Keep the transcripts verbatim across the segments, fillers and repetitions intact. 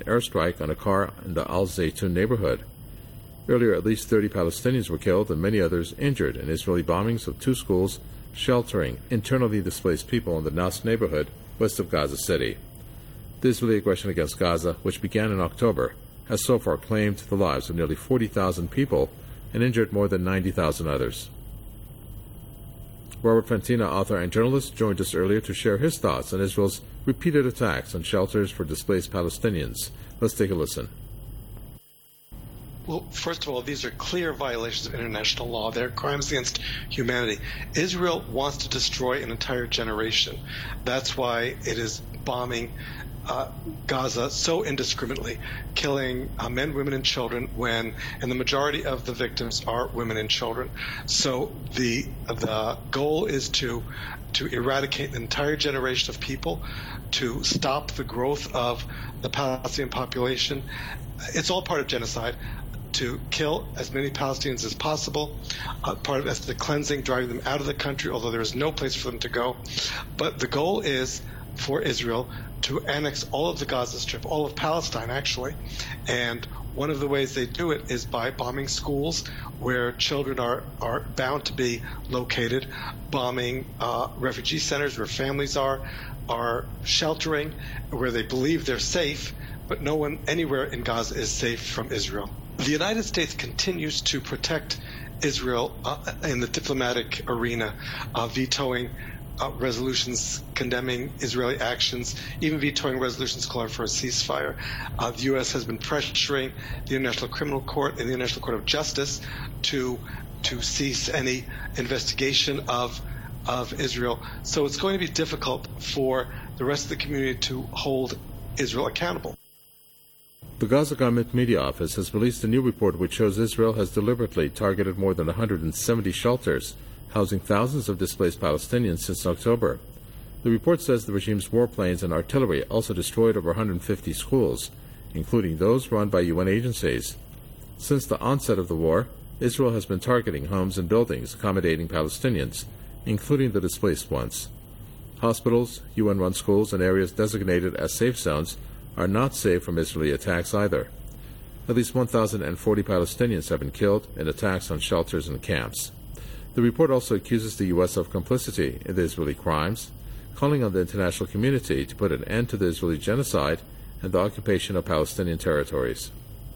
airstrike on a car in the Al Zaytun neighborhood. Earlier, at least thirty Palestinians were killed and many others injured in Israeli bombings of two schools sheltering internally displaced people in the Nas neighborhood west of Gaza City. The Israeli aggression against Gaza, which began in October, has so far claimed the lives of nearly forty thousand people and injured more than ninety thousand others. Robert Fantina, author and journalist, joined us earlier to share his thoughts on Israel's repeated attacks on shelters for displaced Palestinians. Let's take a listen. Well, first of all, these are clear violations of international law. They're crimes against humanity. Israel wants to destroy an entire generation. That's why it is bombing uh, Gaza so indiscriminately, killing uh, men, women, and children when, and the majority of the victims are women and children. So the the goal is to to eradicate an entire generation of people, to stop the growth of the Palestinian population. It's all part of genocide. To kill as many Palestinians as possible, uh, part of it is the cleansing, driving them out of the country, although there is no place for them to go. But the goal is for Israel to annex all of the Gaza Strip, all of Palestine, actually. And one of the ways they do it is by bombing schools where children are, are bound to be located, bombing uh, refugee centers where families are, are sheltering, where they believe they're safe, but no one anywhere in Gaza is safe from Israel. The United States continues to protect Israel uh, in the diplomatic arena, uh, vetoing uh, resolutions condemning Israeli actions, even vetoing resolutions calling for a ceasefire. Uh, the U S has been pressuring the International Criminal Court and the International Court of Justice to to cease any investigation of of Israel. So it's going to be difficult for the rest of the community to hold Israel accountable. The Gaza Government Media Office has released a new report which shows Israel has deliberately targeted more than one hundred seventy shelters, housing thousands of displaced Palestinians since October. The report says the regime's warplanes and artillery also destroyed over one hundred fifty schools, including those run by U N agencies. Since the onset of the war, Israel has been targeting homes and buildings accommodating Palestinians, including the displaced ones. Hospitals, U N-run schools, and areas designated as safe zones are not safe from Israeli attacks either. At least one thousand forty Palestinians have been killed in attacks on shelters and camps. The report also accuses the U S of complicity in the Israeli crimes, calling on the international community to put an end to the Israeli genocide and the occupation of Palestinian territories.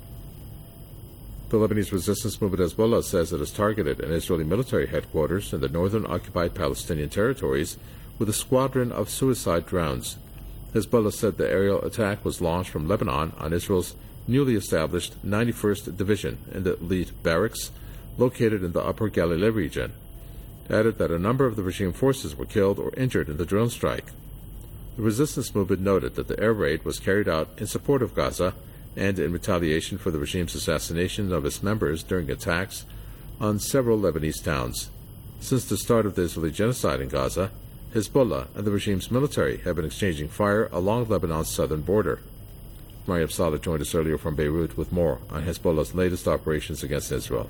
The Lebanese resistance movement Hezbollah says it has targeted an Israeli military headquarters in the northern occupied Palestinian territories with a squadron of suicide drones. Hezbollah said the aerial attack was launched from Lebanon on Israel's newly established ninety-first Division in the elite barracks located in the Upper Galilee region. It added that a number of the regime forces were killed or injured in the drone strike. The resistance movement noted that the air raid was carried out in support of Gaza and in retaliation for the regime's assassination of its members during attacks on several Lebanese towns. Since the start of the Israeli genocide in Gaza, Hezbollah and the regime's military have been exchanging fire along Lebanon's southern border. Mariam Saleh joined us earlier from Beirut with more on Hezbollah's latest operations against Israel.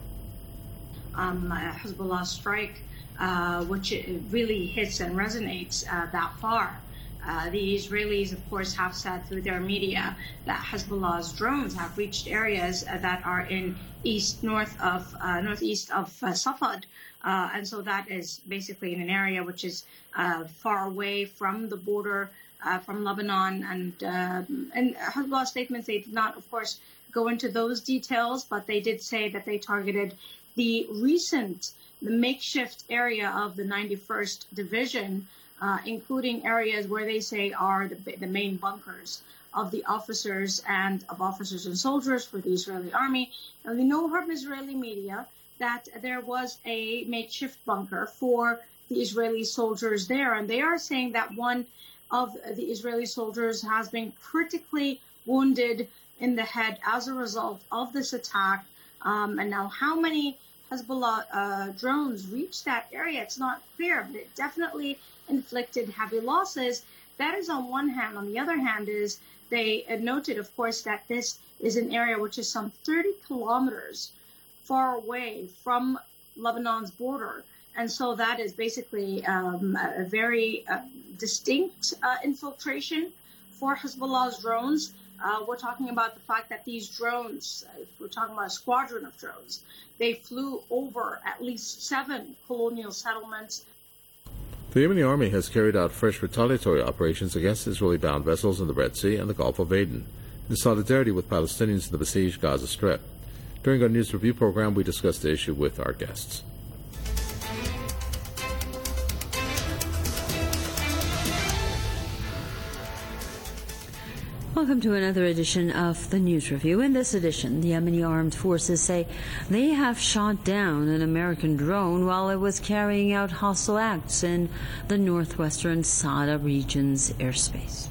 Um, Hezbollah strike, uh, which really hits and resonates uh, that far. Uh, the Israelis, of course, have said through their media that Hezbollah's drones have reached areas uh, that are in east, north of, uh, northeast of uh, Safad. Uh, and so that is basically in an area which is uh, far away from the border, uh, from Lebanon. And uh, and Hezbollah statements, they did not, of course, go into those details, but they did say that they targeted the recent, the makeshift area of the ninety-first Division, uh, including areas where they say are the, the main bunkers of the officers and of officers and soldiers for the Israeli army. And we know from Israeli media that there was a makeshift bunker for the Israeli soldiers there. And they are saying that one of the Israeli soldiers has been critically wounded in the head as a result of this attack. Um, and now how many Hezbollah uh, drones reached that area, it's not clear, but it definitely inflicted heavy losses. That is on one hand. On the other hand is they noted, of course, that this is an area which is some thirty kilometers far away from Lebanon's border. And so that is basically um, a very uh, distinct uh, infiltration for Hezbollah's drones. Uh, we're talking about the fact that these drones, if we're talking about a squadron of drones, they flew over at least seven colonial settlements. The Yemeni army has carried out fresh retaliatory operations against Israeli-bound vessels in the Red Sea and the Gulf of Aden, in solidarity with Palestinians in the besieged Gaza Strip. During our news review program, we discussed the issue with our guests. Welcome to another edition of the News Review. In this edition, the Yemeni armed forces say they have shot down an American drone while it was carrying out hostile acts in the northwestern Sada region's airspace.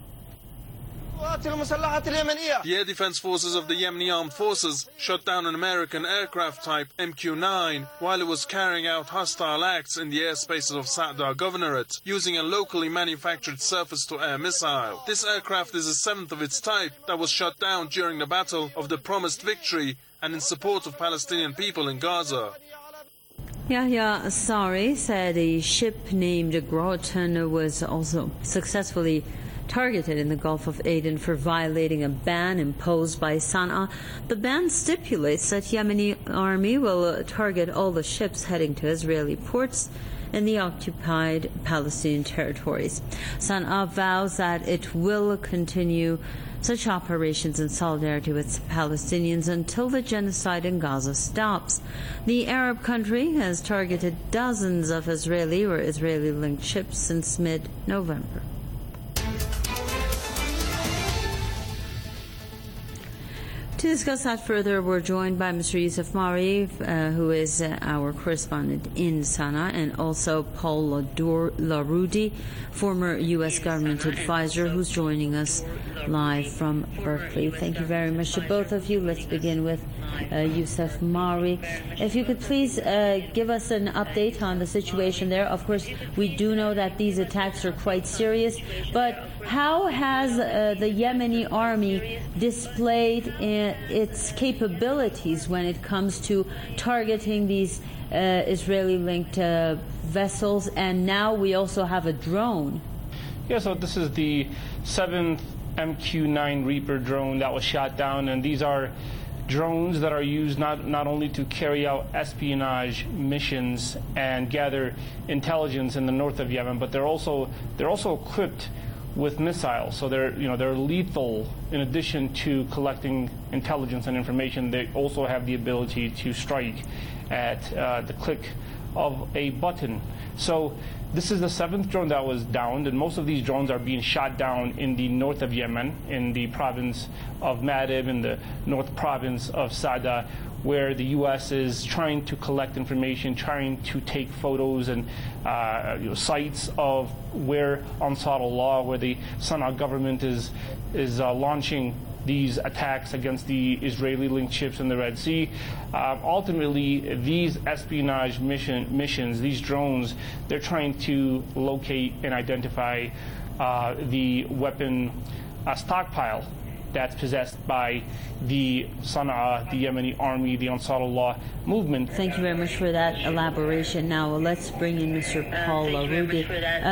The air defense forces of the Yemeni armed forces shot down an American aircraft type M Q nine while it was carrying out hostile acts in the airspaces of Sada Governorate using a locally manufactured surface-to-air missile. This aircraft is the seventh of its type that was shot down during the Battle of the Promised Victory and in support of Palestinian people in Gaza. Yahya Sari said a ship named Groton was also successfully targeted in the Gulf of Aden for violating a ban imposed by Sana'a. The ban stipulates that Yemeni army will target all the ships heading to Israeli ports in the occupied Palestinian territories. Sana'a vows that it will continue such operations in solidarity with Palestinians until the genocide in Gaza stops. The Arab country has targeted dozens of Israeli or Israeli-linked ships since mid-November. To discuss that further, we're joined by Mister Youssef Mari, uh, who is uh, our correspondent in Sana'a, and also Paul Larudi, former U S government advisor, who's joining us live from Berkeley. Thank you very much to both of you. Let's begin with uh, Youssef Mari. If you could please uh, give us an update on the situation there. Of course, we do know that these attacks are quite serious, but how has uh, the Yemeni army displayed in its capabilities when it comes to targeting these uh, Israeli-linked uh, vessels? And now we also have a drone. Yeah, so this is the seventh M Q nine Reaper drone that was shot down, and these are drones that are used not, not only to carry out espionage missions and gather intelligence in the north of Yemen, but they're also they're also equipped with missiles. So they're you know they're lethal. In addition to collecting intelligence and information, they also have the ability to strike at uh, the click of a button. So this is the seventh drone that was downed, and most of these drones are being shot down in the north of Yemen, in the province of Ma'rib, in the north province of Sada, where the U S is trying to collect information, trying to take photos and uh, you know, sites of where Ansar Allah, where the Sana'a government is is uh, launching these attacks against the Israeli-linked ships in the Red Sea. Uh, ultimately, these espionage mission, missions, these drones, they're trying to locate and identify uh, the weapon uh, stockpile that's possessed by the Sana'a, the Yemeni army, the Ansar Allah movement. Thank you very much for that elaboration. Now let's bring in Mister Paul Larudi.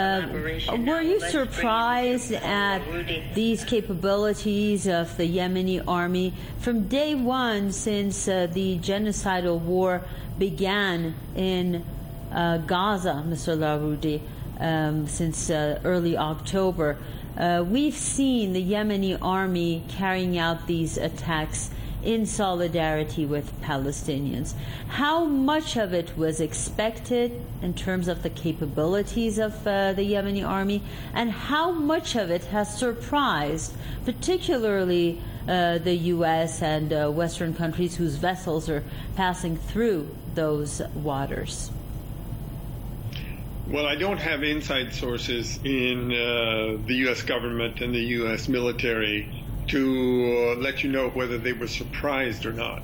Uh, were you surprised at these capabilities of the Yemeni army from day one since uh, the genocidal war began in uh, Gaza, Mister Larudi, um, since uh, early October? Uh, we've seen the Yemeni army carrying out these attacks in solidarity with Palestinians. How much of it was expected in terms of the capabilities of uh, the Yemeni army, and how much of it has surprised, particularly uh, the U S and uh, Western countries whose vessels are passing through those waters? Well, I don't have inside sources in uh, the U S government and the U S military to uh, let you know whether they were surprised or not.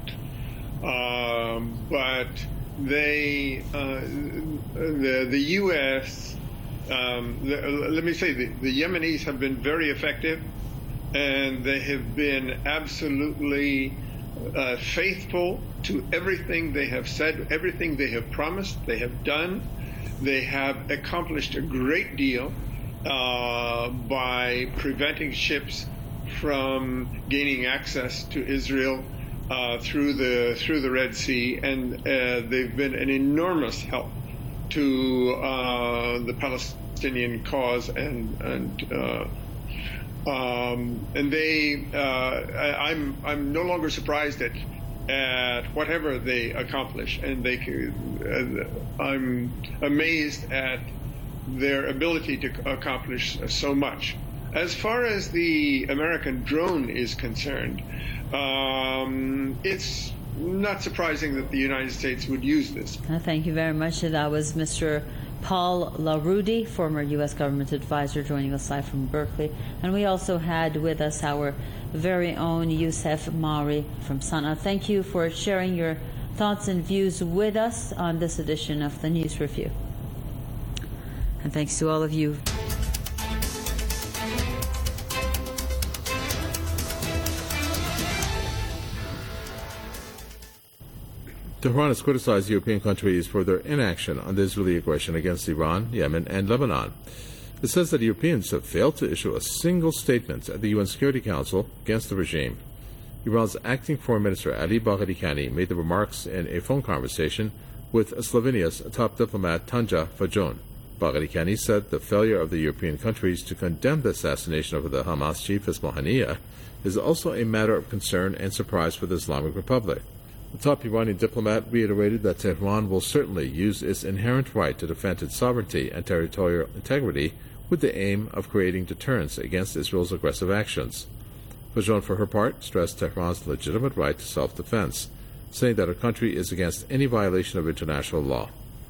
Um, but they, uh, the, the U S, um, the, let me say, the, the Yemenis have been very effective, and they have been absolutely uh, faithful to everything they have said, everything they have promised, they have done. They have accomplished a great deal uh, by preventing ships from gaining access to Israel uh, through the through the Red Sea, and uh, they've been an enormous help to uh, the Palestinian cause, and and uh, um, and they. Uh, I, I'm I'm no longer surprised at at whatever they accomplish, and they. Uh, I'm amazed at their ability to accomplish so much. As far as the American drone is concerned, um, it's not surprising that the United States would use this. Uh, thank you very much. That was Mister Paul LaRudy, former U S government advisor, joining us live from Berkeley. And we also had with us our very own Youssef Mauri from Sana'a. Thank you for sharing your thoughts and views with us on this edition of the News Review. And thanks to all of you. Tehran has criticized European countries for their inaction on the Israeli aggression against Iran, Yemen, and Lebanon. It says that Europeans have failed to issue a single statement at the U N Security Council against the regime. Iran's acting foreign minister Ali Bagheri Kani made the remarks in a phone conversation with Slovenia's top diplomat Tanja Fajon. Bagheri Kani said the failure of the European countries to condemn the assassination of the Hamas chief Ismail Haniyeh is also a matter of concern and surprise for the Islamic Republic. The top Iranian diplomat reiterated that Tehran will certainly use its inherent right to defend its sovereignty and territorial integrity with the aim of creating deterrence against Israel's aggressive actions. Fajon, for her part, stressed Tehran's legitimate right to self-defense, saying that her country is against any violation of international law.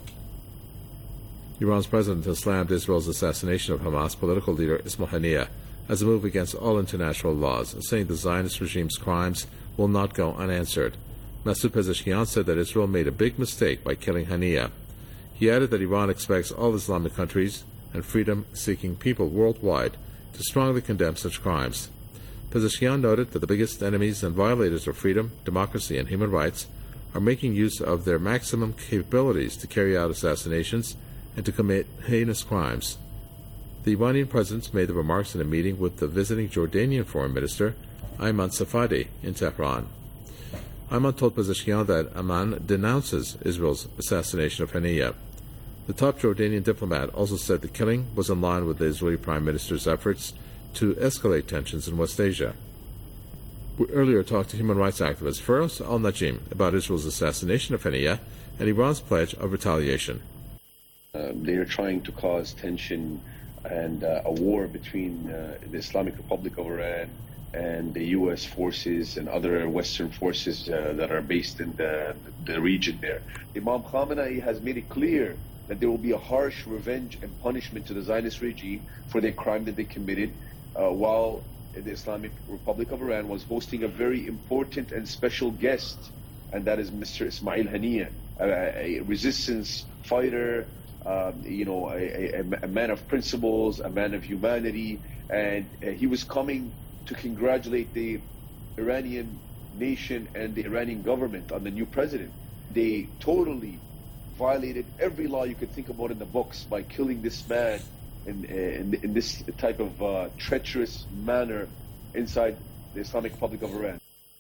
Iran's president has slammed Israel's assassination of Hamas political leader Ismail Haniyeh as a move against all international laws, saying the Zionist regime's crimes will not go unanswered. Masoud Pezeshkian said that Israel made a big mistake by killing Haniyeh. He added that Iran expects all Islamic countries and freedom-seeking people worldwide to strongly condemn such crimes. Pezeshkian noted that the biggest enemies and violators of freedom, democracy, and human rights are making use of their maximum capabilities to carry out assassinations and to commit heinous crimes. The Iranian president made the remarks in a meeting with the visiting Jordanian foreign minister, Ayman Safadi, in Tehran. Ayman told Pezeshkian that Amman denounces Israel's assassination of Haniyeh. The top Jordanian diplomat also said the killing was in line with the Israeli Prime Minister's efforts to escalate tensions in West Asia. We earlier talked to human rights activist Feroz Al-Najim about Israel's assassination of Haniyeh and Iran's pledge of retaliation. Uh, they are trying to cause tension and uh, a war between uh, the Islamic Republic of Iran and the U S forces and other Western forces uh, that are based in the, the region there. Imam Khamenei has made it clear that there will be a harsh revenge and punishment to the Zionist regime for their crime that they committed uh, while the Islamic Republic of Iran was hosting a very important and special guest, and that is Mister Ismail Haniyeh, a, a resistance fighter, um, you know, a, a, a man of principles, a man of humanity, and uh, he was coming to congratulate the Iranian nation and the Iranian government on the new president. They totally violated every law you could think about in the books by killing this man in, in, in this type of uh, treacherous manner inside the Islamic Republic of Iran.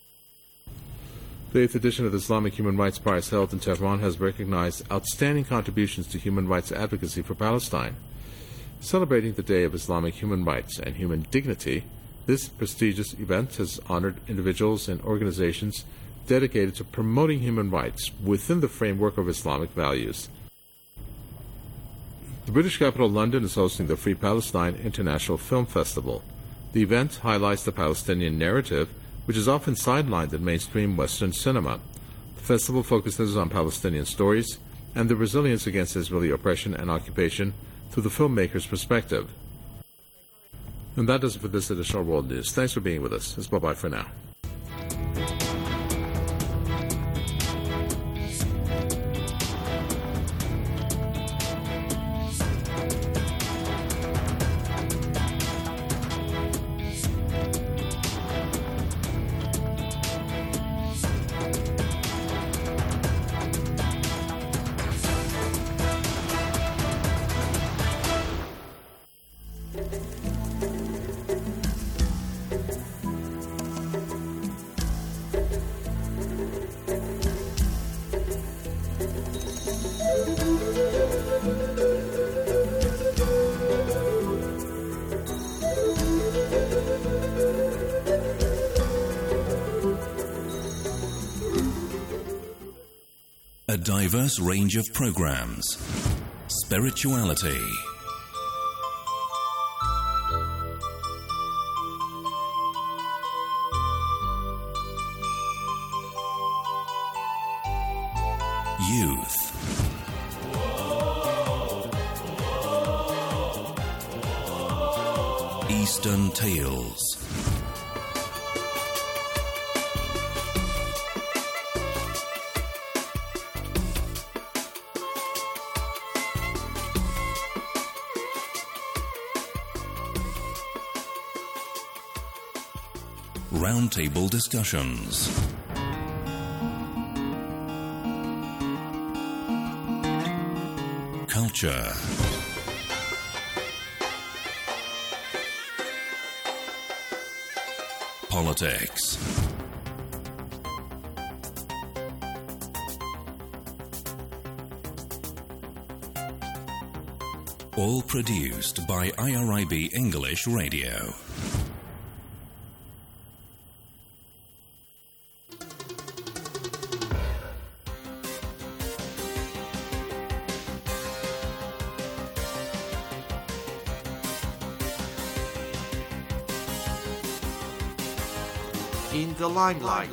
The eighth edition of the Islamic Human Rights Prize held in Tehran has recognized outstanding contributions to human rights advocacy for Palestine. Celebrating the Day of Islamic Human Rights and Human Dignity, this prestigious event has honored individuals and organizations dedicated to promoting human rights within the framework of Islamic values. The British capital London is hosting the Free Palestine International Film Festival. The event highlights the Palestinian narrative, which is often sidelined in mainstream Western cinema. The festival focuses on Palestinian stories and the resilience against Israeli oppression and occupation through the filmmaker's perspective. And that does it for this edition of World News. Thanks for being with us. It's bye-bye for now. A diverse range of programs. Spirituality. Youth. Eastern Tales. Roundtable discussions. Culture. Politics. All produced by I R I B English Radio. In the limelight.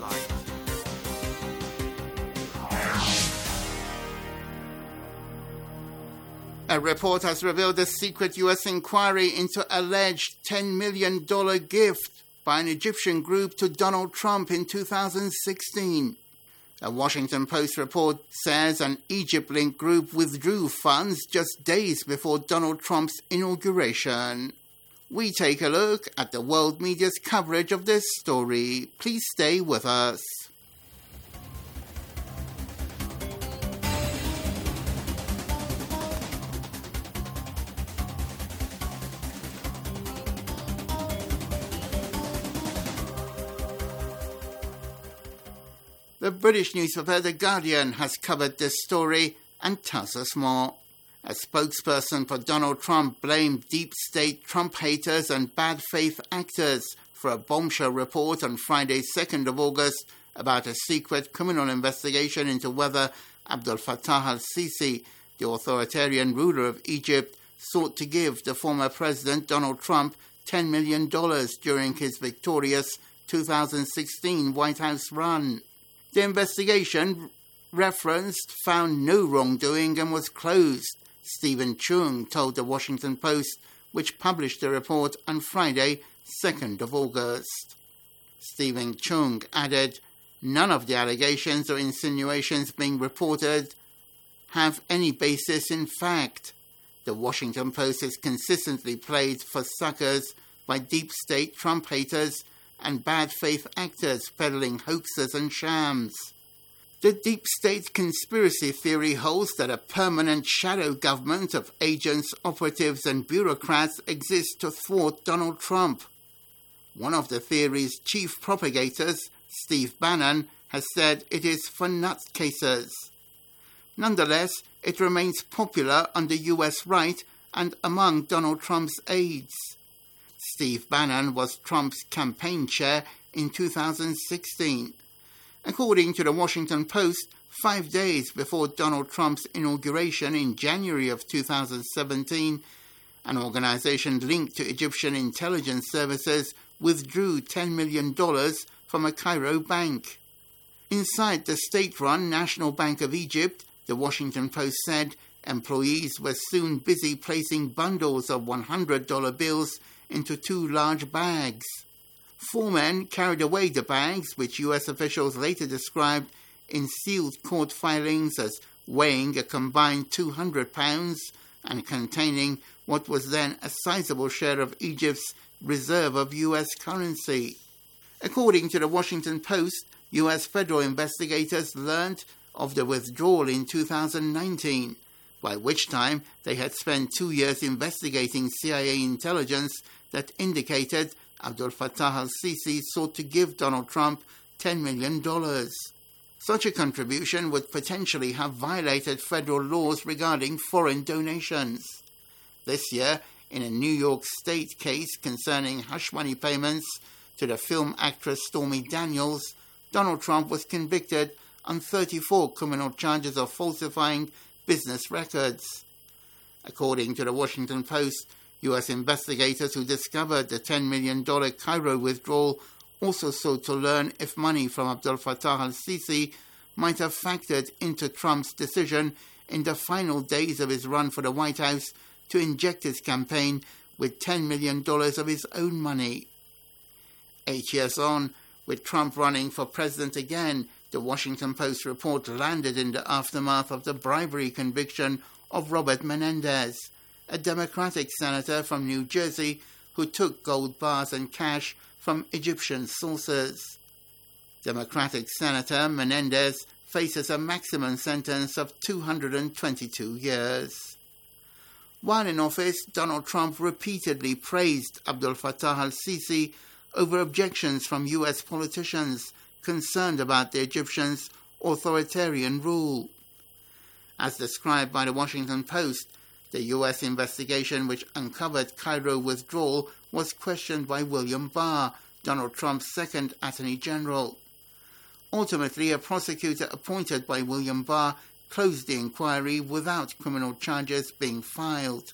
A report has revealed a secret U S inquiry into alleged ten million dollars gift by an Egyptian group to Donald Trump in two thousand sixteen. A Washington Post report says an Egypt-linked group withdrew funds just days before Donald Trump's inauguration. We take a look at the world media's coverage of this story. Please stay with us. The British newspaper The Guardian has covered this story and tells us more. A spokesperson for Donald Trump blamed deep state Trump haters and bad faith actors for a bombshell report on Friday, second of August, about a secret criminal investigation into whether Abdel Fattah al-Sisi, the authoritarian ruler of Egypt, sought to give the former President Donald Trump ten million dollars during his victorious two thousand sixteen White House run. The investigation referenced found no wrongdoing and was closed, Stephen Chung told the Washington Post, which published the report on Friday, second of August. Stephen Chung added, none of the allegations or insinuations being reported have any basis in fact. The Washington Post has consistently played for suckers by deep state Trump haters and bad faith actors peddling hoaxes and shams. The deep state conspiracy theory holds that a permanent shadow government of agents, operatives, and bureaucrats exists to thwart Donald Trump. One of the theory's chief propagators, Steve Bannon, has said it is for nutcases. Nonetheless, it remains popular on the U S right and among Donald Trump's aides. Steve Bannon was Trump's campaign chair in two thousand sixteen. According to the Washington Post, five days before Donald Trump's inauguration in January of two thousand seventeen, an organization linked to Egyptian intelligence services withdrew ten million dollars from a Cairo bank. Inside the state-run National Bank of Egypt, the Washington Post said employees were soon busy placing bundles of one hundred dollar bills into two large bags. Four men carried away the bags, which U S officials later described in sealed court filings as weighing a combined two hundred pounds and containing what was then a sizable share of Egypt's reserve of U S currency. According to the Washington Post, U S federal investigators learned of the withdrawal in two thousand nineteen, by which time they had spent two years investigating C I A intelligence that indicated Abdel Fattah al-Sisi sought to give Donald Trump ten million dollars. Such a contribution would potentially have violated federal laws regarding foreign donations. This year, in a New York State case concerning hush money payments to the film actress Stormy Daniels, Donald Trump was convicted on thirty-four criminal charges of falsifying business records. According to the Washington Post, U S investigators who discovered the ten million dollars Cairo withdrawal also sought to learn if money from Abdel Fattah al-Sisi might have factored into Trump's decision in the final days of his run for the White House to inject his campaign with ten million dollars of his own money. Eight years on, with Trump running for president again, the Washington Post report landed in the aftermath of the bribery conviction of Robert Menendez, a Democratic senator from New Jersey who took gold bars and cash from Egyptian sources. Democratic Senator Menendez faces a maximum sentence of two hundred twenty-two years. While in office, Donald Trump repeatedly praised Abdel Fattah al-Sisi over objections from U S politicians concerned about the Egyptians' authoritarian rule. As described by the Washington Post, the U S investigation which uncovered Cairo withdrawal was questioned by William Barr, Donald Trump's second Attorney General. Ultimately, a prosecutor appointed by William Barr closed the inquiry without criminal charges being filed.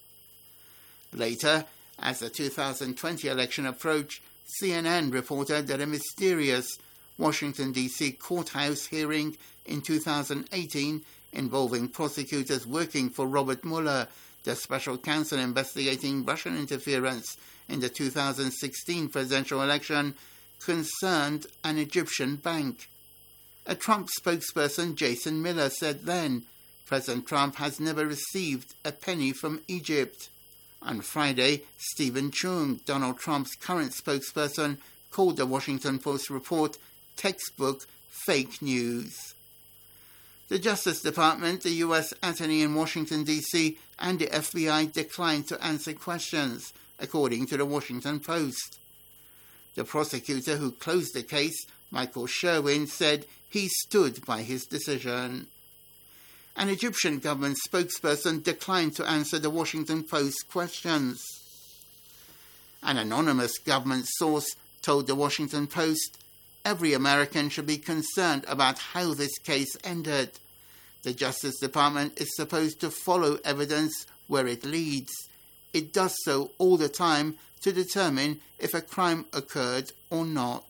Later, as the two thousand twenty election approached, C N N reported that a mysterious Washington, D C courthouse hearing in two thousand eighteen involving prosecutors working for Robert Mueller, the special counsel investigating Russian interference in the two thousand sixteen presidential election, concerned an Egyptian bank. A Trump spokesperson, Jason Miller, said then, President Trump has never received a penny from Egypt. On Friday, Stephen Chung, Donald Trump's current spokesperson, called the Washington Post report textbook fake news. The Justice Department, the U S Attorney in Washington, D C, and the F B I declined to answer questions, according to the Washington Post. The prosecutor who closed the case, Michael Sherwin, said he stood by his decision. An Egyptian government spokesperson declined to answer the Washington Post questions. An anonymous government source told the Washington Post, every American should be concerned about how this case ended. The Justice Department is supposed to follow evidence where it leads. It does so all the time to determine if a crime occurred or not.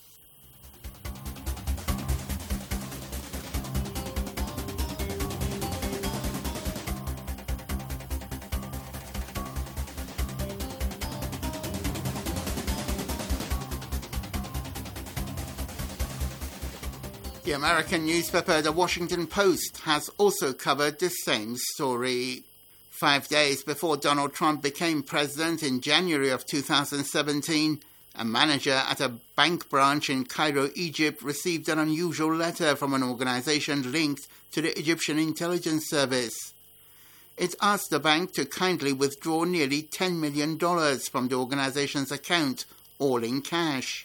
The American newspaper The Washington Post has also covered the same story. Five days before Donald Trump became president in January of two thousand seventeen, a manager at a bank branch in Cairo, Egypt, received an unusual letter from an organization linked to the Egyptian intelligence service. It asked the bank to kindly withdraw nearly ten million dollars from the organization's account, all in cash.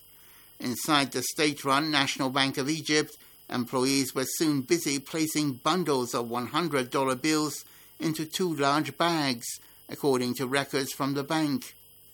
Inside the state-run National Bank of Egypt, employees were soon busy placing bundles of one hundred dollar bills into two large bags, according to records from the bank.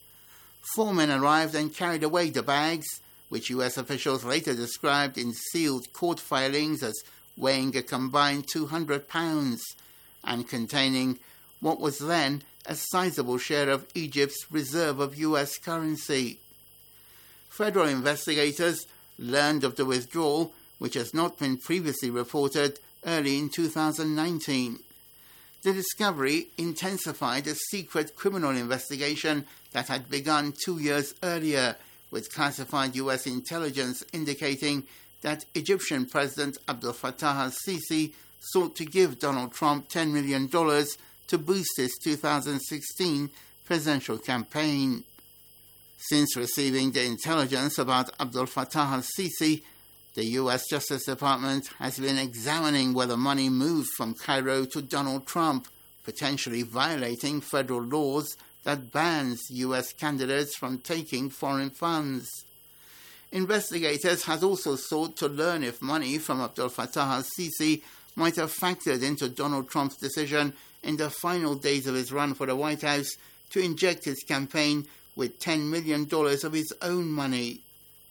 Four men arrived and carried away the bags, which U S officials later described in sealed court filings as weighing a combined two hundred pounds and containing what was then a sizable share of Egypt's reserve of U S currency. Federal investigators learned of the withdrawal, which has not been previously reported, early in two thousand nineteen. The discovery intensified a secret criminal investigation that had begun two years earlier, with classified U S intelligence indicating that Egyptian President Abdel Fattah al-Sisi sought to give Donald Trump ten million dollars to boost his two thousand sixteen presidential campaign. Since receiving the intelligence about Abdel Fattah al-Sisi, the U S Justice Department has been examining whether money moved from Cairo to Donald Trump, potentially violating federal laws that bans U S candidates from taking foreign funds. Investigators have also sought to learn if money from Abdel Fattah al-Sisi might have factored into Donald Trump's decision in the final days of his run for the White House to inject his campaign with ten million dollars of his own money.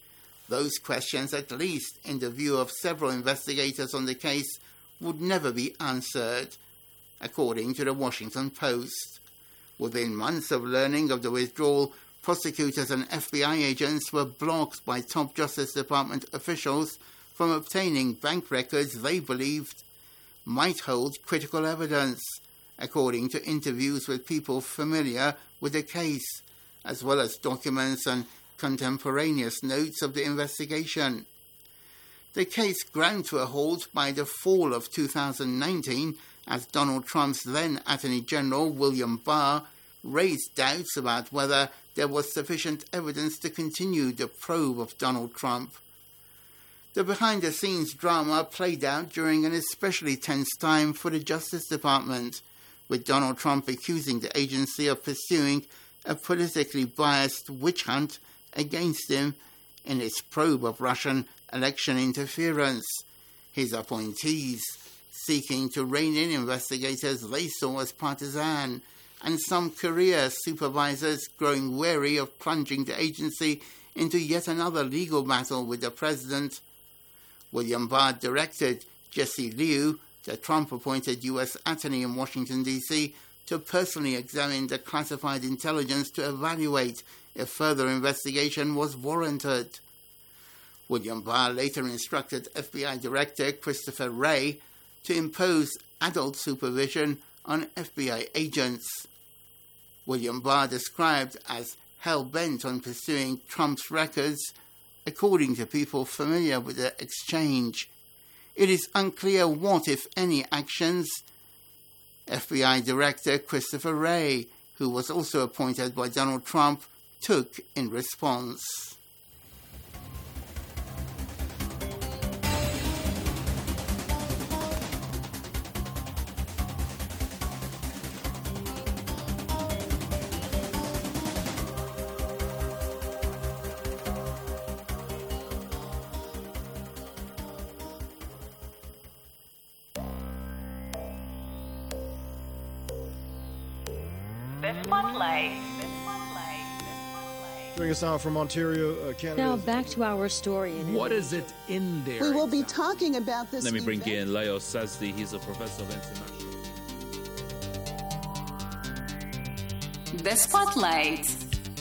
Those questions, at least in the view of several investigators on the case, would never be answered, according to the Washington Post. Within months of learning of the withdrawal, prosecutors and F B I agents were blocked by top Justice Department officials from obtaining bank records they believed might hold critical evidence, according to interviews with people familiar with the case, as well as documents and contemporaneous notes of the investigation. The case ground to a halt by the fall of two thousand nineteen as Donald Trump's then Attorney General William Barr raised doubts about whether there was sufficient evidence to continue the probe of Donald Trump. The behind-the-scenes drama played out during an especially tense time for the Justice Department, with Donald Trump accusing the agency of pursuing a politically biased witch hunt against him in its probe of Russian election interference. His appointees seeking to rein in investigators they saw as partisan, and some career supervisors growing wary of plunging the agency into yet another legal battle with the president. William Barr directed Jesse Liu, the Trump-appointed U S attorney in Washington, D C, to personally examine the classified intelligence to evaluate if further investigation was warranted. William Barr later instructed F B I Director Christopher Wray to impose adult supervision on F B I agents. William Barr, described as hell-bent on pursuing Trump's records, according to people familiar with the exchange. It is unclear what, if any, actions F B I Director Christopher Wray, who was also appointed by Donald Trump, took in response. Joining us now from Ontario, uh, Canada. Now back to our story. What is it in there? We will be talking about this. Let me bring event. in Leo Sazdi. He's a professor of international. The Spotlight.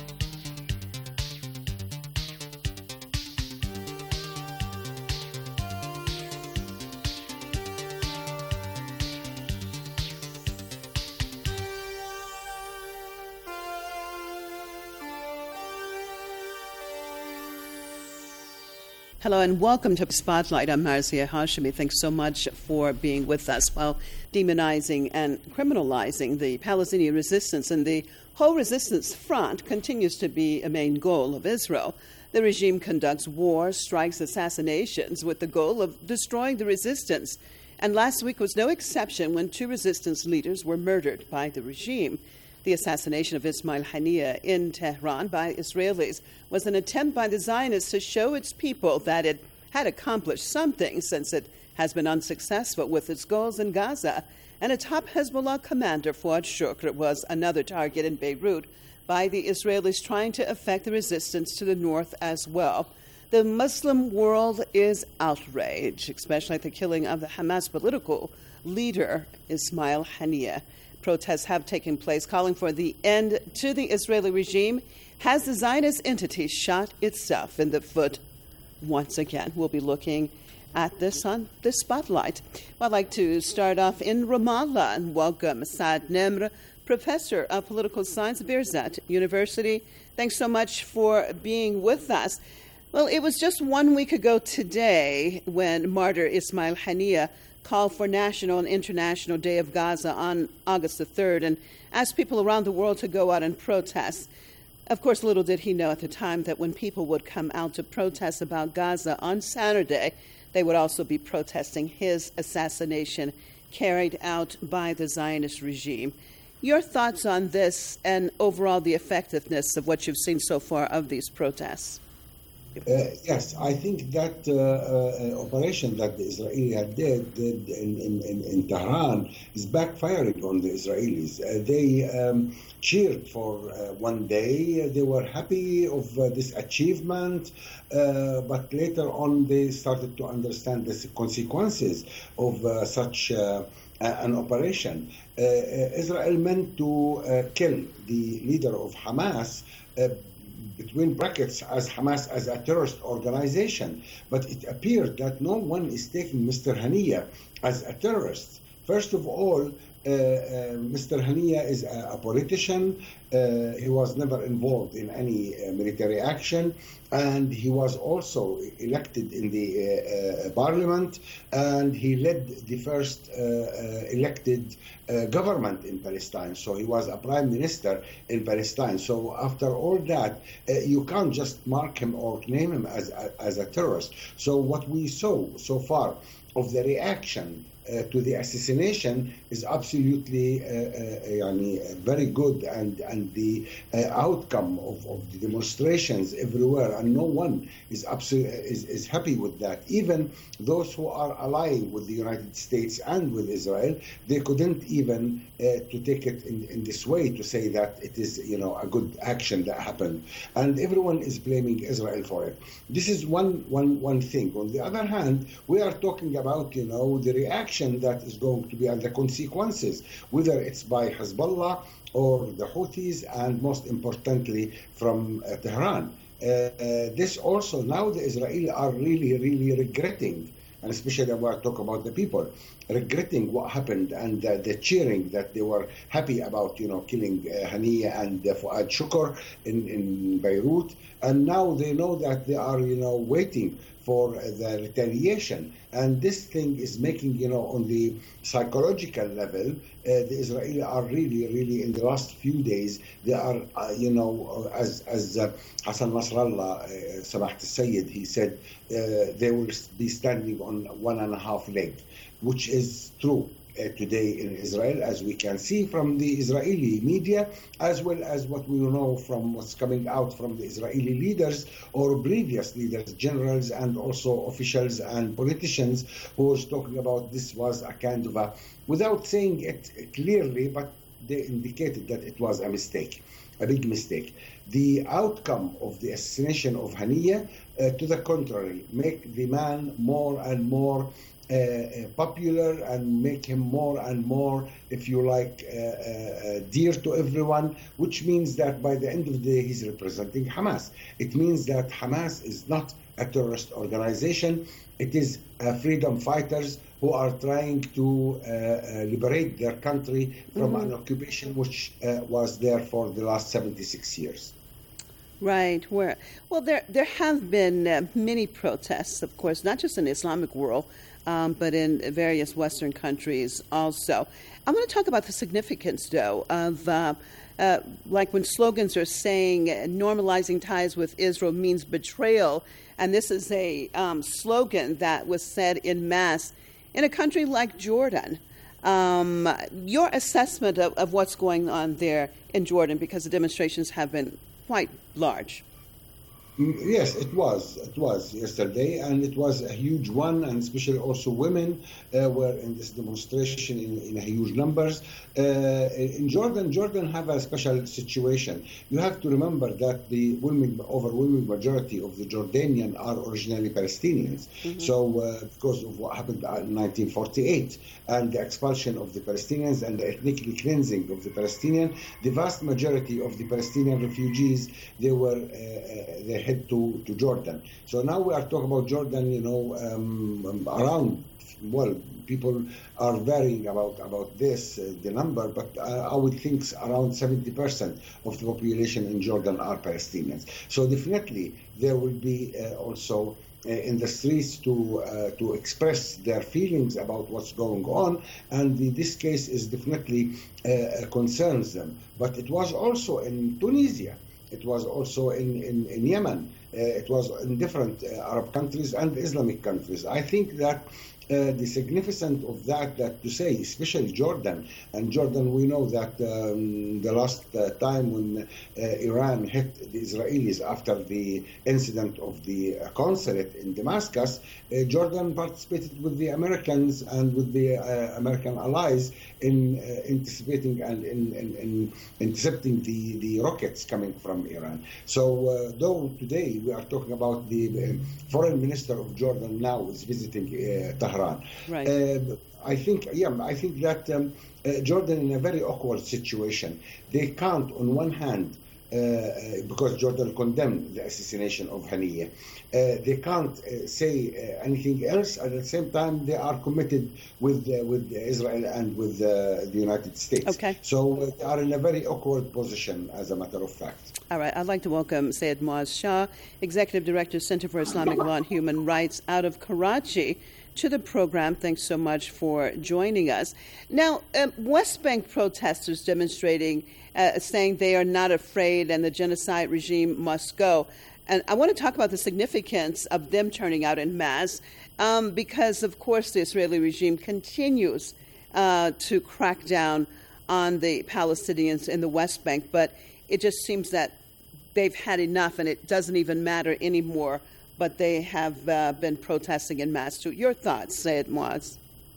Hello and welcome to Spotlight. I'm Marzia Hashemi. Thanks so much for being with us while demonizing and criminalizing the Palestinian resistance. And the whole resistance front continues to be a main goal of Israel. The regime conducts wars, strikes, assassinations with the goal of destroying the resistance. And last week was no exception when two resistance leaders were murdered by the regime. The assassination of Ismail Haniyeh in Tehran by Israelis was an attempt by the Zionists to show its people that it had accomplished something since it has been unsuccessful with its goals in Gaza. And a top Hezbollah commander, Fuad Shukr, was another target in Beirut by the Israelis trying to affect the resistance to the north as well. The Muslim world is outraged, especially at the killing of the Hamas political leader, Ismail Haniyeh. Protests have taken place calling for the end to the Israeli regime. Has the Zionist entity shot itself in the foot once again? We'll be looking at this on the Spotlight. I'd like to start off in Ramallah and welcome Saad Nemr, professor of political science at Birzeit University. Thanks so much for being with us. Well, it was just one week ago today when martyr Ismail Haniyeh called for National and International Day of Gaza on August the third and asked people around the world to go out and protest. Of course, little did he know at the time that when people would come out to protest about Gaza on Saturday, they would also be protesting his assassination carried out by the Zionist regime. Your thoughts on this and overall the effectiveness of what you've seen so far of these protests? Uh, yes, I think that uh, uh, operation that the Israeli had did, did in, in, in, in Tehran is backfiring on the Israelis. Uh, they um, cheered for uh, one day. They were happy of uh, this achievement, uh, but later on they started to understand the consequences of uh, such uh, an operation. Uh, Israel meant to uh, kill the leader of Hamas, uh, between brackets, as Hamas as a terrorist organization. But it appeared that no one is taking Mister Haniyeh as a terrorist. First of all, uh, uh, Mister Haniyeh is a, a politician. Uh, he was never involved in any uh, military action, and he was also elected in the uh, uh, parliament, and he led the first uh, uh, elected uh, government in Palestine. So he was a prime minister in Palestine. So after all that, uh, you can't just mark him or name him as a, as a terrorist. So what we saw so far of the reaction Uh, to the assassination is absolutely uh, uh, uh, very good, and, and the uh, outcome of, of the demonstrations everywhere, and no one is, absolutely, is, is happy with that. Even those who are allying with the United States and with Israel, they couldn't even uh, to take it in, in this way to say that it is, you know, a good action that happened. And everyone is blaming Israel for it. This is one, one, one thing. On the other hand, we are talking about, you know, the reaction that is going to be, and the consequences, whether it's by Hezbollah or the Houthis, and most importantly from uh, Tehran. Uh, uh, this also, now the Israelis are really, really regretting, and especially when I talk about the people, regretting what happened, and uh, the cheering that they were happy about, you know, killing uh, Haniyeh and uh, Fuad Shukr in, in Beirut, and now they know that they are, you know, waiting for the retaliation. And this thing is making, you know, on the psychological level, uh, the Israelis are really, really, in the last few days, they are, uh, you know, as as uh, Hassan Nasrallah, uh, Sabahat al-Sayyid, he said, uh, they will be standing on one and a half leg, which is true. Uh, today in Israel, as we can see from the Israeli media, as well as what we know from what's coming out from the Israeli leaders or previous leaders, generals, and also officials and politicians who was talking about this was a kind of a, without saying it clearly, but they indicated that it was a mistake, a big mistake. The outcome of the assassination of Haniyeh, uh, to the contrary, make the man more and more Uh, popular, and make him more and more, if you like, uh, uh, dear to everyone, which means that by the end of the day, he's representing Hamas. It means that Hamas is not a terrorist organization. It is uh, freedom fighters who are trying to uh, uh, liberate their country from mm-hmm. an occupation which uh, was there for the last seventy-six years. Right. Where, well, there there have been uh, many protests, of course, not just in the Islamic world, um, but in various Western countries also. I want to talk about the significance, though, of uh, uh, like when slogans are saying uh, normalizing ties with Israel means betrayal, and this is a um, slogan that was said en masse in a country like Jordan. Um, your assessment of, of what's going on there in Jordan, because the demonstrations have been quite large. Yes, it was. It was yesterday, and it was a huge one, and especially also women uh, were in this demonstration in, in huge numbers. Uh, in Jordan, Jordan have a special situation. You have to remember that the overwhelming majority of the Jordanians are originally Palestinians. Mm-hmm. So uh, because of what happened in nineteen forty-eight and the expulsion of the Palestinians and the ethnic cleansing of the Palestinians, the vast majority of the Palestinian refugees, they were uh, they head to, to Jordan. So now we are talking about Jordan, you know, um, around, well, people are varying about, about this, uh, the number, but uh, I would think around seventy percent of the population in Jordan are Palestinians. So definitely there will be uh, also uh, in the streets to uh, to express their feelings about what's going on, and the, this case is definitely uh, concerns them. But it was also in Tunisia. It was also in, in, in Yemen. it was in different Arab countries and Islamic countries. I think that Uh, the significance of that, that to say, especially Jordan, and Jordan, we know that um, the last uh, time when uh, Iran hit the Israelis after the incident of the uh, consulate in Damascus, uh, Jordan participated with the Americans and with the uh, American allies in uh, anticipating and in, in, in intercepting the, the rockets coming from Iran. So uh, though today we are talking about the uh, foreign minister of Jordan now is visiting uh, Tehran. Right. Uh, I think, yeah, I think that um, uh, Jordan in a very awkward situation. They can't, on one hand, uh, because Jordan condemned the assassination of Haniyeh, uh, they can't uh, say uh, anything else. At the same time, they are committed with uh, with Israel and with uh, the United States. Okay. So uh, they are in a very awkward position, as a matter of fact. All right. I'd like to welcome Syed Muaz Shah, Executive Director, Center for Islamic Law and Human Rights out of Karachi, to the program. Thanks so much for joining us. Now, um, West Bank protesters demonstrating, uh, saying they are not afraid and the genocide regime must go. And I want to talk about the significance of them turning out en masse um, because, of course, the Israeli regime continues uh, to crack down on the Palestinians in the West Bank. But it just seems that they've had enough and it doesn't even matter anymore. But they have uh, been protesting en masse too. Your thoughts, Syed Muaz?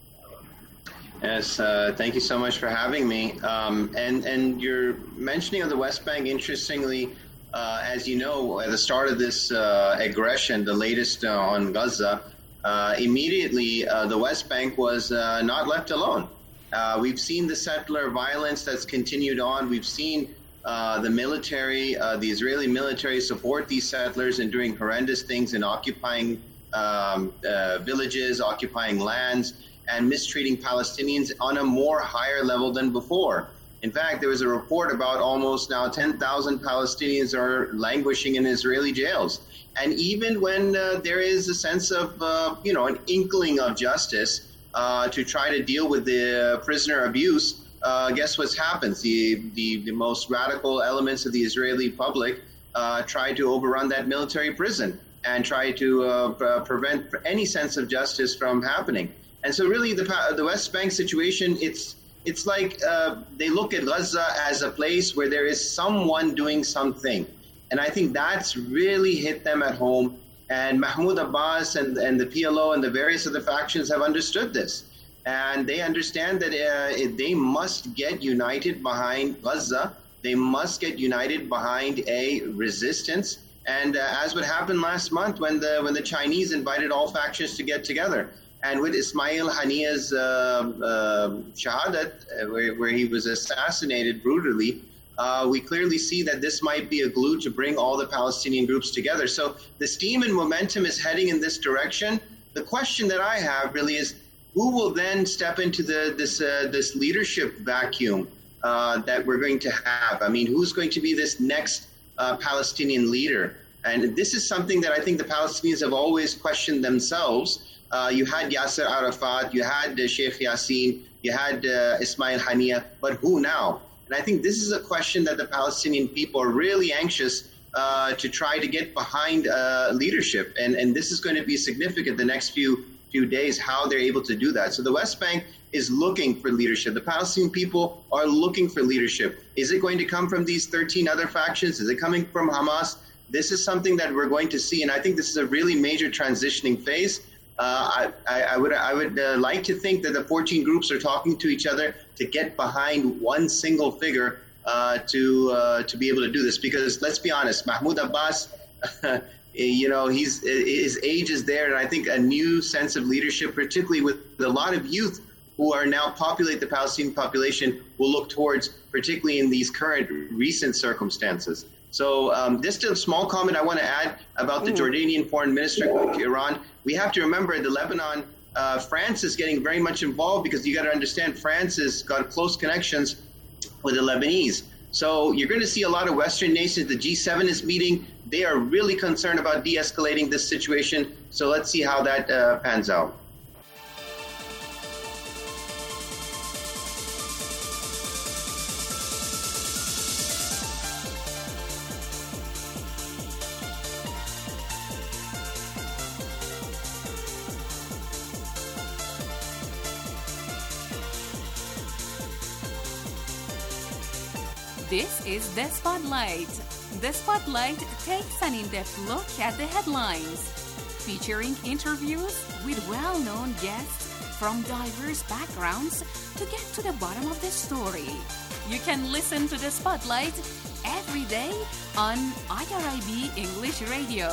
Yes, uh, thank you so much for having me. Um, and, and your mentioning of the West Bank, interestingly, uh, as you know, at the start of this uh, aggression, the latest uh, on Gaza, uh, immediately uh, the West Bank was uh, not left alone. Uh, we've seen the settler violence that's continued on. We've seen Uh, the military, uh, the Israeli military support these settlers in doing horrendous things in occupying um, uh, villages, occupying lands, and mistreating Palestinians on a more higher level than before. In fact, there was a report about almost now ten thousand Palestinians are languishing in Israeli jails. And even when uh, there is a sense of, uh, you know, an inkling of justice uh, to try to deal with the prisoner abuse, Uh, guess what's happened? The, the the most radical elements of the Israeli public uh, try to overrun that military prison and try to uh, p- prevent any sense of justice from happening. And so, really, the the West Bank situation, it's it's like uh, they look at Gaza as a place where there is someone doing something, and I think that's really hit them at home. And Mahmoud Abbas and and the P L O and the various other factions have understood this. And they understand that uh, they must get united behind Gaza. They must get united behind a resistance. And uh, as what happened last month when the when the Chinese invited all factions to get together. And with Ismail Haniyeh's uh, uh, shahadat, uh, where, where he was assassinated brutally, uh, we clearly see that this might be a glue to bring all the Palestinian groups together. So the steam and momentum is heading in this direction. The question that I have really is, who will then step into the this uh, this leadership vacuum uh, that we're going to have? I mean, who's going to be this next uh, Palestinian leader? And this is something that I think the Palestinians have always questioned themselves. Uh, you had Yasser Arafat, you had uh, Sheikh Yassin, you had uh, Ismail Haniyeh, but who now? And I think this is a question that the Palestinian people are really anxious uh, to try to get behind uh, leadership. And, and this is going to be significant the next few few days, how they're able to do that. So the West Bank is looking for leadership. The Palestinian people are looking for leadership. Is it going to come from these thirteen other factions? Is it coming from Hamas? This is something that we're going to see, and I think this is a really major transitioning phase. Uh, I, I, I would I would uh, like to think that the fourteen groups are talking to each other to get behind one single figure uh, to uh, to be able to do this. Because let's be honest, Mahmoud Abbas, you know, he's his age is there, and I think a new sense of leadership, particularly with a lot of youth who are now populate the Palestinian population, will look towards, particularly in these current recent circumstances. So um, just a small comment I want to add about the mm. Jordanian foreign minister to Iran. We have to remember the Lebanon, uh, France is getting very much involved because you got to understand France has got close connections with the Lebanese. So you're going to see a lot of Western nations. The G seven is meeting. They are really concerned about de-escalating this situation. So let's see how that uh, pans out. This is The Spotlight. The Spotlight takes an in-depth look at the headlines, featuring interviews with well-known guests from diverse backgrounds to get to the bottom of the story. You can listen to The Spotlight every day on I R I B English Radio.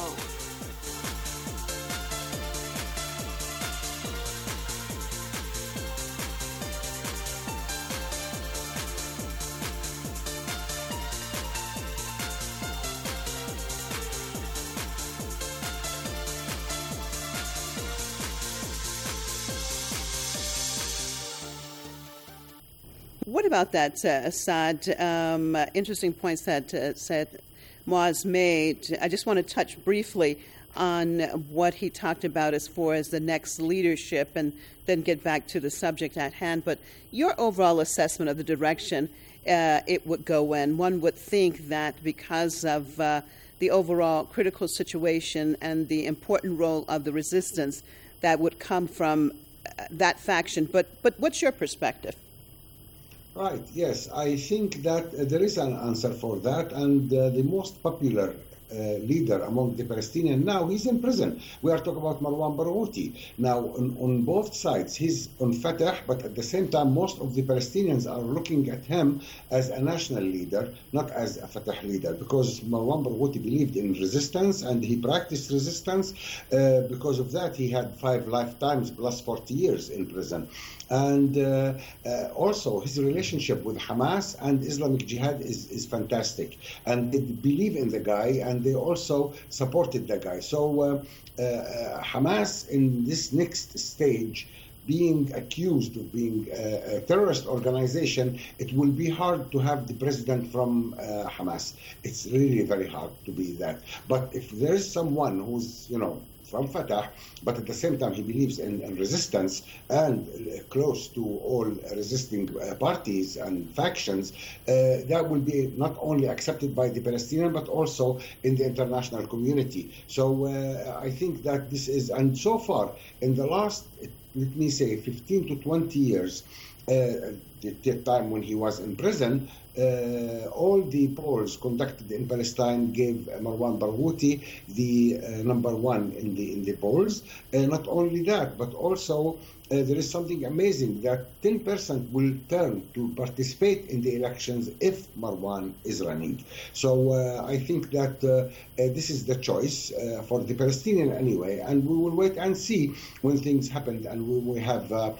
What about that, uh, Assad? Um, uh, interesting points that uh, said Moaz made. I just want to touch briefly on what he talked about as far as the next leadership and then get back to the subject at hand. But your overall assessment of the direction uh, it would go in, one would think that because of uh, the overall critical situation and the important role of the resistance that would come from uh, that faction. But, but what's your perspective? Right, yes. I think that uh, there is an answer for that, and uh, the most popular uh, leader among the Palestinians now, he's in prison. We are talking about Marwan Barghouti. Now, on, on both sides, he's on Fatah, but at the same time, most of the Palestinians are looking at him as a national leader, not as a Fatah leader, because Marwan Barghouti believed in resistance, and he practiced resistance. Uh, because of that, he had five lifetimes plus forty years in prison. And uh, uh, also, his relationship with Hamas and Islamic Jihad is, is fantastic. And they believe in the guy, and they also supported the guy. So uh, uh, Hamas, in this next stage, being accused of being a, a terrorist organization, it will be hard to have the president from uh, Hamas. It's really very hard to be that. But if there is someone who's, you know, from Fatah, but at the same time he believes in, in resistance and uh, close to all resisting uh, parties and factions, uh, that will be not only accepted by the Palestinian, but also in the international community. So uh, I think that this is, and so far, in the last, let me say, fifteen to twenty years, uh, the, the time when he was in prison, Uh, all the polls conducted in Palestine gave Marwan Barghouti the uh, number one in the in the polls. Uh, not only that, but also uh, there is something amazing that ten percent will turn to participate in the elections if Marwan is running. So uh, I think that uh, uh, this is the choice uh, for the Palestinian anyway, and we will wait and see when things happen and we will have uh, uh,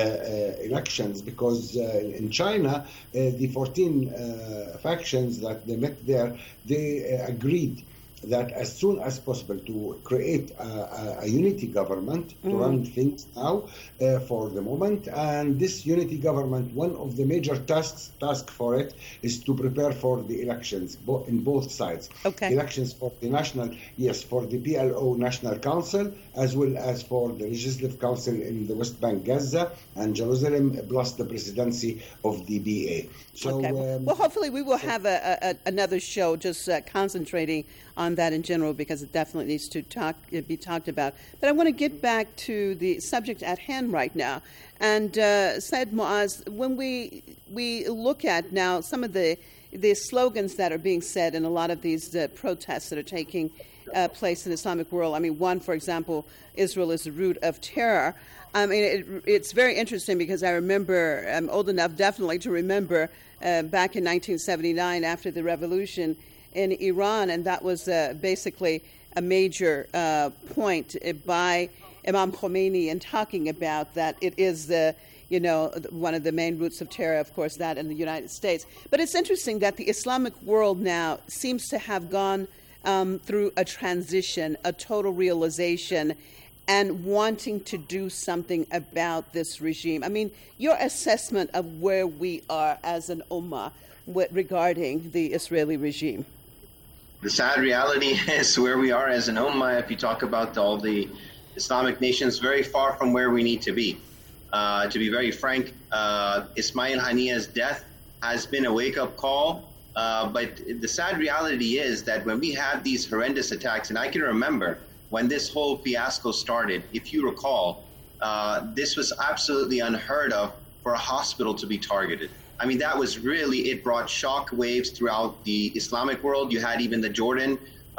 uh, elections, because uh, in China uh, the fourteen uh, factions that they met there, they uh, agreed that as soon as possible to create a, a, a unity government to mm. run things now uh, for the moment. And this unity government, one of the major tasks task for it is to prepare for the elections bo- in both sides. Okay. Elections for the national, yes, for the P L O National Council, as well as for the Legislative Council in the West Bank, Gaza, and Jerusalem, plus the presidency of the B A. So, okay. um, well, hopefully we will have a, a, another show just uh, concentrating on that in general, because it definitely needs to talk be talked about. But I want to get back to the subject at hand right now. And uh, Said Moaz, when we we look at now some of the the slogans that are being said in a lot of these uh, protests that are taking uh, place in the Islamic world. I mean, one, for example, Israel is the root of terror. I mean, it, it's very interesting because I remember, I'm old enough definitely to remember uh, back in nineteen seventy-nine after the revolution in Iran, and that was uh, basically a major uh, point by Imam Khomeini in talking about that it is the, you know, one of the main roots of terror, of course, that in the United States. But it's interesting that the Islamic world now seems to have gone um, through a transition, a total realization, and wanting to do something about this regime. I mean, your assessment of where we are as an ummah regarding the Israeli regime. The sad reality is where we are as an ummah, if you talk about all the Islamic nations, very far from where we need to be. Uh, to be very frank, uh, Ismail Haniyeh's death has been a wake-up call, uh, but the sad reality is that when we have these horrendous attacks, and I can remember when this whole fiasco started, if you recall, uh, this was absolutely unheard of for a hospital to be targeted. I mean, that was really, it brought shock waves throughout the Islamic world. You had even the Jordan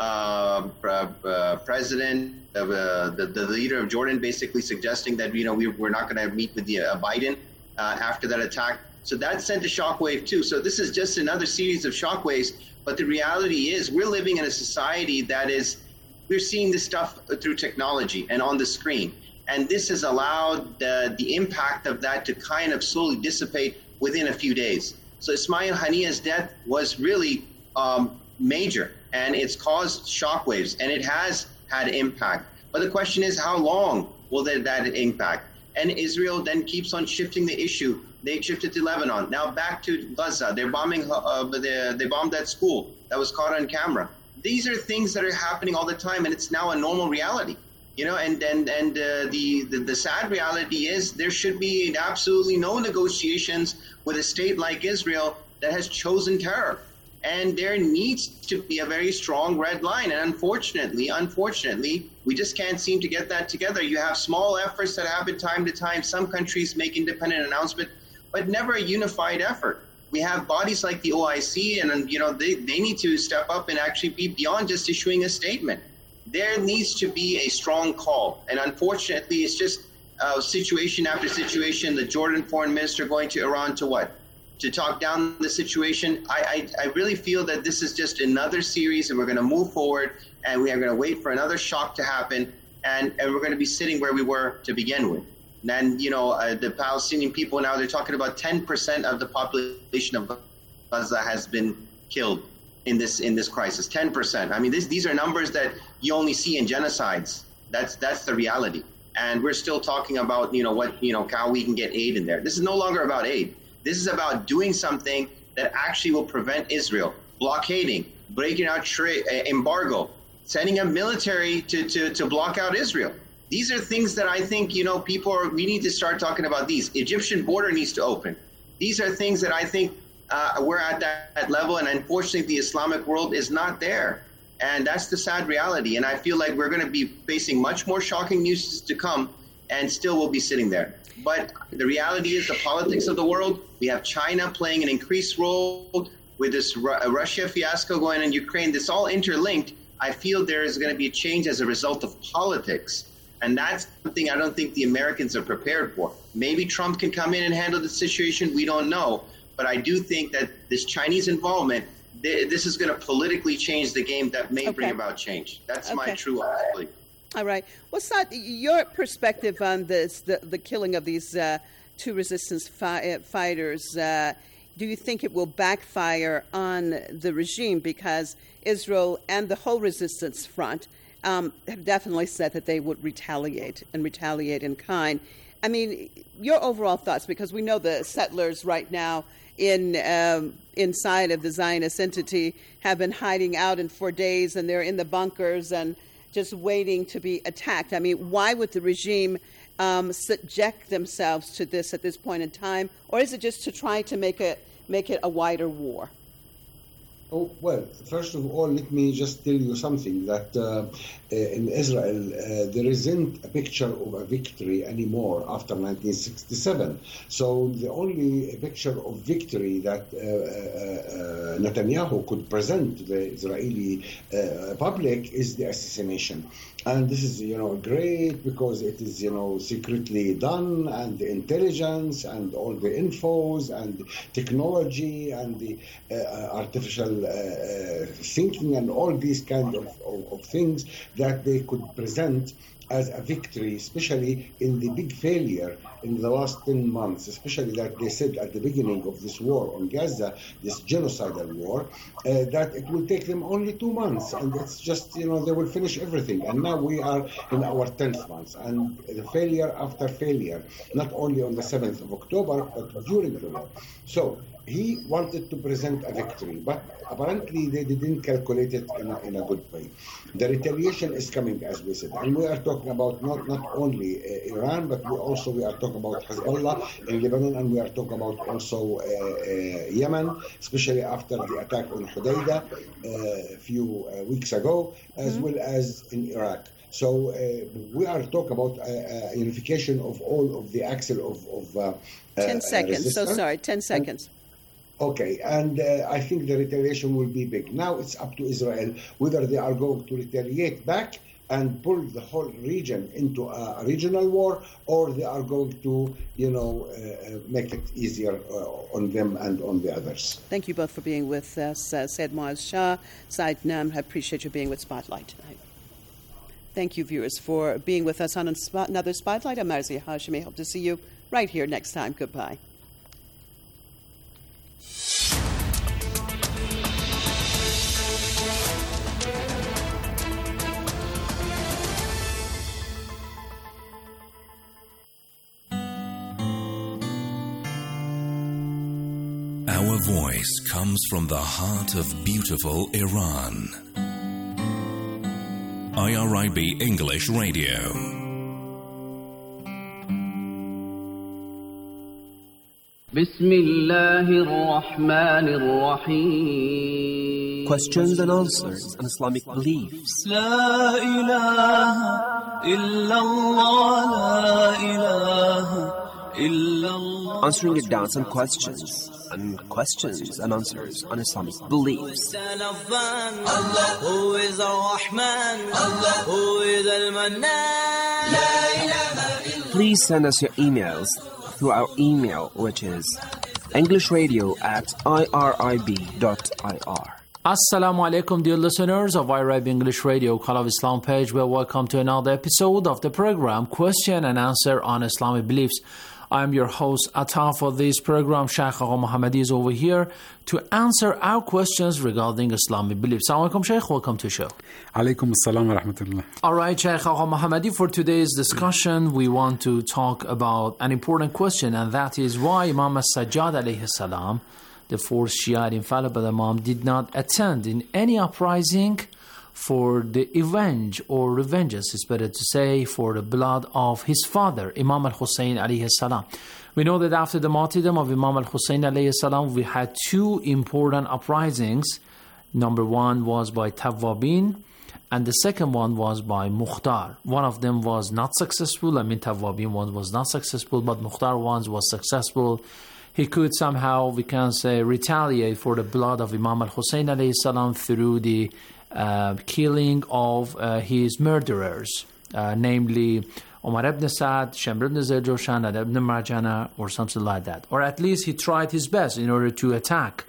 uh, uh, president, uh, the, the leader of Jordan basically suggesting that, you know, we, we're not going to meet with the, uh, Biden uh, after that attack. So that sent a shockwave too. So this is just another series of shockwaves. But the reality is we're living in a society that is, we're seeing this stuff through technology and on the screen. And this has allowed the, the impact of that to kind of slowly dissipate within a few days. So Ismail Haniya's death was really um, major, and it's caused shockwaves, and it has had impact. But the question is, how long will that, that impact? And Israel then keeps on shifting the issue. They shifted to Lebanon. Now back to Gaza. They're bombing. Uh, they, they bombed that school that was caught on camera. These are things that are happening all the time, and it's now a normal reality. You know, and and and uh, the, the the sad reality is there should be absolutely no negotiations with a state like Israel that has chosen terror. And there needs to be a very strong red line. And unfortunately, unfortunately, we just can't seem to get that together. You have small efforts that happen time to time. Some countries make independent announcements, but never a unified effort. We have bodies like the O I C, and, you know, they, they need to step up and actually be beyond just issuing a statement. There needs to be a strong call. And unfortunately, it's just uh, situation after situation. The Jordan foreign minister going to Iran to what? To talk down the situation. I, I, I really feel that this is just another series, and we're going to move forward, and we are going to wait for another shock to happen, and, and we're going to be sitting where we were to begin with. And then, you know, uh, the Palestinian people now, they're talking about ten percent of the population of Gaza has been killed in this in this crisis. ten percent. I mean, this, these are numbers that you only see in genocides. That's that's the reality. And we're still talking about, you know, what, you know, how we can get aid in there. This is no longer about aid. This is about doing something that actually will prevent Israel, blockading, breaking out trade embargo, sending a military to, to, to block out Israel. These are things that I think, you know, people are, we need to start talking about these. Egyptian border needs to open. These are things that I think uh, we're at that, that level, and unfortunately the Islamic world is not there. And that's the sad reality. And I feel like we're going to be facing much more shocking news to come, and still we'll be sitting there. But the reality is the politics of the world. We have China playing an increased role with this Ru- Russia fiasco going on in Ukraine. This all interlinked. I feel there is going to be a change as a result of politics. And that's something I don't think the Americans are prepared for. Maybe Trump can come in and handle the situation. We don't know. But I do think that this Chinese involvement, th- this is going to politically change the game that may okay. bring about change. That's okay. my true belief. All right. Well, Saad, your perspective on this, the, the killing of these uh, two resistance fi- fighters, uh, do you think it will backfire on the regime? Because Israel and the whole resistance front um, have definitely said that they would retaliate and retaliate in kind. I mean, your overall thoughts, because we know the settlers right now in um, inside of the Zionist entity have been hiding out in for days, and they're in the bunkers and just waiting to be attacked. I mean, why would the regime um, subject themselves to this at this point in time, or is it just to try to make it make it a wider war? Oh, well, first of all, let me just tell you something, that uh, in Israel, uh, there isn't a picture of a victory anymore after nineteen sixty-seven. So the only picture of victory that uh, uh, Netanyahu could present to the Israeli uh, public is the assassination. And this is, you know, great because it is, you know, secretly done, and the intelligence and all the infos and technology and the uh, artificial uh, thinking and all these kind of, of, of things that they could present as a victory, especially in the big failure in the last ten months, especially that they said at the beginning of this war on Gaza, this genocidal war, uh, that it will take them only two months, and it's just, you know, they will finish everything. And now we are in our tenth month, and the failure after failure, not only on the seventh of October, but during the war. So he wanted to present a victory, but apparently they didn't calculate it in a, in a good way. The retaliation is coming, as we said, and we are talking about not, not only uh, Iran, but we also we are talking about Hezbollah in Lebanon, and we are talking about also uh, uh, Yemen, especially after the attack on Hodeidah uh, a few uh, weeks ago, as mm-hmm. well as in Iraq. So uh, we are talking about uh, uh, unification of all of the axle of, of uh, ten uh, seconds. So sorry, ten seconds. Okay, and uh, I think the retaliation will be big. Now it's up to Israel whether they are going to retaliate back and pull the whole region into a regional war, or they are going to, you know, uh, make it easier uh, on them and on the others. Thank you both for being with us. Uh, Said Moaz Shah, Said Nam, I appreciate you being with Spotlight tonight. Thank you, viewers, for being with us on another Spotlight. I'm Marzieh Hashemi. Hope to see you right here next time. Goodbye. Our voice comes from the heart of beautiful Iran. I R I B English Radio. Questions and answers on Islamic beliefs. La ilaha illallah, la ilaha illallah. Answering your doubts and questions. And questions and answers on Islamic beliefs. Allah, who is Ar-Rahman, Allah, who is Al-Mannan. Please send us your emails through our email, which is englishradio at irib dot I R. Assalamu alaikum, dear listeners of I R I B English Radio, Call of Islam page. Well, welcome to another episode of the program, Question and Answer on Islamic Beliefs. I'm your host, Atta, for this program. Sheikh Agha Mohammadi is over here to answer our questions regarding Islamic beliefs. Assalamu alaikum, Sheikh. Welcome to the show. Alaikum assalam wa rahmatullah. All right, Sheikh Agha Mohammadi, for today's discussion, we want to talk about an important question, and that is why Imam as-Sajjad alayhi salam, the fourth Shiite infallible Imam, did not attend in any uprising for the revenge or revengeance, it's better to say, for the blood of his father, Imam al-Hussein alayhi salam. We know that after the martyrdom of Imam al-Hussein alayhi salam, we had two important uprisings. Number one was by Tawwabin, and the second one was by Mukhtar. One of them was not successful. I mean, Tawwabin one was not successful, but Mukhtar one was successful. He could somehow, we can say, retaliate for the blood of Imam al-Hussein alayhi salam through the Uh, killing of uh, his murderers, uh, namely Omar ibn Sa'd, Shamr ibn Zayd-Joshan, and ibn Marjana, or something like that. Or at least he tried his best in order to attack uh,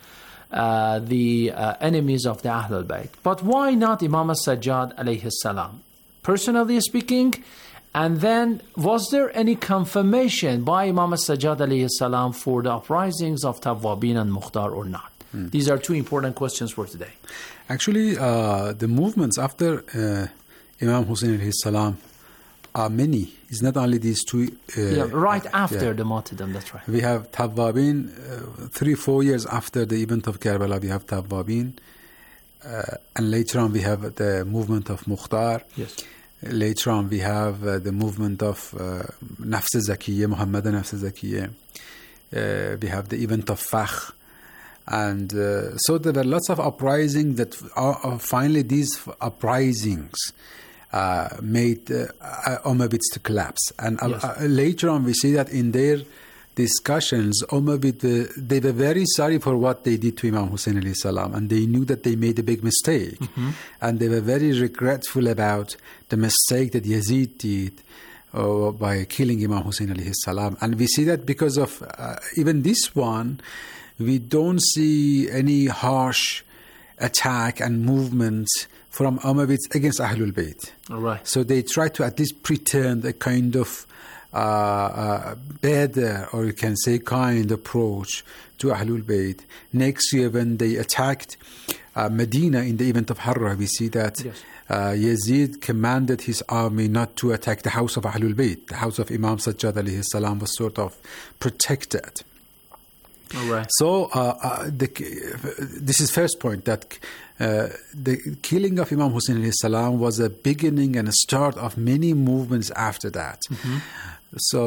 the uh, enemies of the Ahlul Bayt. But why not Imam as-Sajjad alayhi salam? Personally speaking, and then was there any confirmation by Imam as-Sajjad alayhi salam for the uprisings of Tawwabin and Mukhtar or not? Hmm. These are two important questions for today. Actually, uh, the movements after uh, Imam Hussein alayhi salam are many. It's not only these two. Uh, yeah, right after yeah. the martyrdom, that's right. We have Tawwabin, uh, three, four years after the event of Karbala, we have Tawwabin. Uh, and later on, we have the movement of Mukhtar. Yes. Later on, we have uh, the movement of uh, Nafs Zakiyya, Muhammad Nafs Zakiyya. Uh, we have the event of Fakh. And uh, so there were lots of uprisings that are, are finally these uprisings uh, made uh, Umayyads to collapse. And uh, yes. uh, later on we see that in their discussions, Umayyad, uh, they were very sorry for what they did to Imam Hussein alayhi salam, and they knew that they made a big mistake. Mm-hmm. And they were very regretful about the mistake that Yazid did uh, by killing Imam Hussein alayhi salam. And we see that because of uh, even this one, we don't see any harsh attack and movement from Umayyads against Ahlul Bayt. All right. So they try to at least pretend a kind of uh, uh, better, or you can say kind approach to Ahlul Bayt. Next year when they attacked uh, Medina in the event of Harra, we see that yes. uh, Yazid commanded his army not to attack the house of Ahlul Bayt. The house of Imam Sajjad alayhi salam was sort of protected. All right. So uh, uh, the, this is first point, that uh, the killing of Imam Hussein alayhi salam was a beginning and a start of many movements after that. Mm-hmm. So